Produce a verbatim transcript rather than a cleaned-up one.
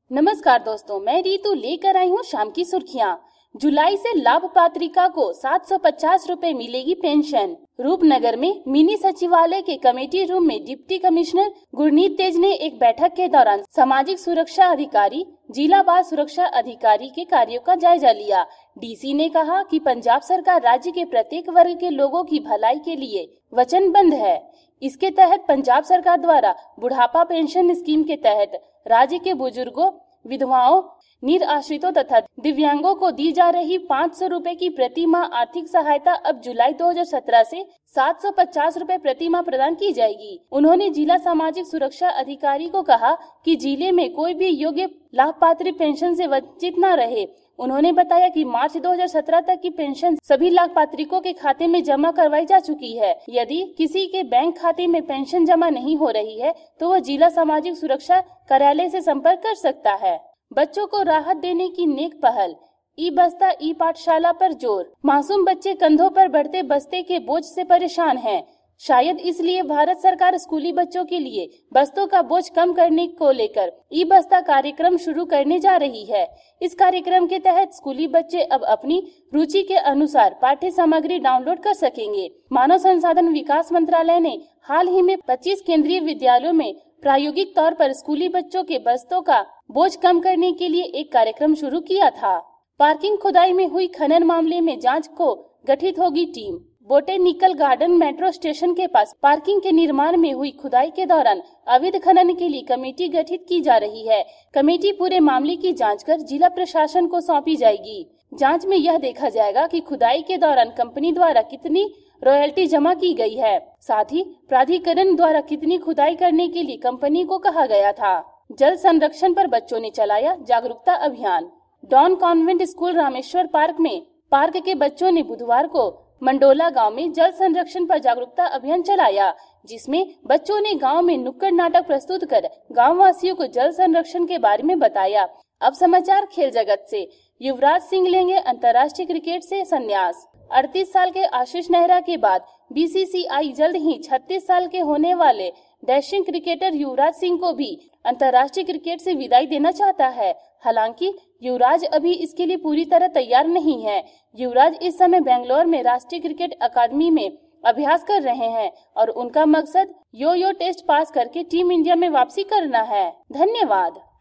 नमस्कार दोस्तों, मैं रीतू लेकर आई हूँ शाम की सुर्खियाँ। जुलाई से लाभ पात्रिका को सात सौ पचास रुपए मिलेगी पेंशन। रूपनगर में मिनी सचिवालय के कमेटी रूम में डिप्टी कमिश्नर गुरनीत तेज ने एक बैठक के दौरान सामाजिक सुरक्षा अधिकारी, जिला बाल सुरक्षा अधिकारी के कार्यों का जायजा लिया। डीसी ने कहा कि पंजाब सरकार राज्य के प्रत्येक वर्ग के लोगों की भलाई के लिए वचनबद्ध है। इसके तहत पंजाब सरकार द्वारा बुढ़ापा पेंशन स्कीम के तहत राज्य के बुजुर्गों, विधवाओं, निराश्रितों तथा दिव्यांगों को दी जा रही पाँच सौ रुपए की प्रति माह आर्थिक सहायता अब जुलाई दो हज़ार सत्रह से सात सौ पचास रुपए प्रति माह प्रदान की जाएगी। उन्होंने जिला सामाजिक सुरक्षा अधिकारी को कहा कि जिले में कोई भी योग्य लाभपात्री पेंशन से वंचित न रहे। उन्होंने बताया कि मार्च दो हज़ार सत्रह तक की पेंशन सभी लाभपात्रियों के खाते में जमा करवाई जा चुकी है। यदि किसी के बैंक खाते में पेंशन जमा नहीं हो रही है तो वह जिला सामाजिक सुरक्षा कार्यालय से संपर्क कर सकता है। बच्चों को राहत देने की नेक पहल, ई बस्ता ई पाठशाला पर जोर। मासूम बच्चे कंधों पर बढ़ते बस्ते के बोझ से परेशान हैं। शायद इसलिए भारत सरकार स्कूली बच्चों के लिए बस्तों का बोझ कम करने को लेकर ई बस्ता कार्यक्रम शुरू करने जा रही है। इस कार्यक्रम के तहत स्कूली बच्चे अब अपनी रुचि के अनुसार पाठ्य सामग्री डाउनलोड कर सकेंगे। मानव संसाधन विकास मंत्रालय ने हाल ही में पच्चीस केंद्रीय विद्यालयों में प्रायोगिक तौर पर स्कूली बच्चों के बस्तों का बोझ कम करने के लिए एक कार्यक्रम शुरू किया था। पार्किंग खुदाई में हुई खनन मामले में जांच को गठित होगी team. Botanical garden metro station के पास पार्किंग के निर्माण में हुई खुदाई के दौरान अवैध खनन के लिए कमेटी गठित की जा रही है। कमेटी पूरे मामले की जांच कर जिला प्रशासन को सौंपी जाएगी। जांच में यह देखा जाएगा कि खुदाई के दौरान कंपनी द्वारा कितनी रॉयल्टी जमा की गई है, साथ ही प्राधिकरण द्वारा कितनी खुदाई करने के लिए कंपनी को कहा गया था। जल संरक्षण पर बच्चों ने चलाया जागरूकता अभियान। Don convent school Rameshwar park में पार्क के बच्चों ने बुधवार को मंडोला गांव में जल संरक्षण पर जागरूकता अभियान चलाया, जिसमें बच्चों ने गांव में नुक्कड़ नाटक प्रस्तुत कर गांव वासियों को जल संरक्षण के बारे में बताया। अब समाचार खेल जगत से। युवराज सिंह लेंगे अंतर्राष्ट्रीय क्रिकेट से संन्यास। अड़तीस साल के आशीष नेहरा के बाद बीसीसीआई जल्द ही छत्तीस साल के होने वाले डैशिंग क्रिकेटर युवराज सिंह को भी अंतर्राष्ट्रीय क्रिकेट से विदाई देना चाहता है। हालांकि युवराज अभी इसके लिए पूरी तरह तैयार नहीं है। युवराज इस समय बेंगलोर में राष्ट्रीय क्रिकेट अकादमी में अभ्यास कर रहे हैं और उनका मकसद यो यो टेस्ट पास करके टीम इंडिया में वापसी करना है। धन्यवाद।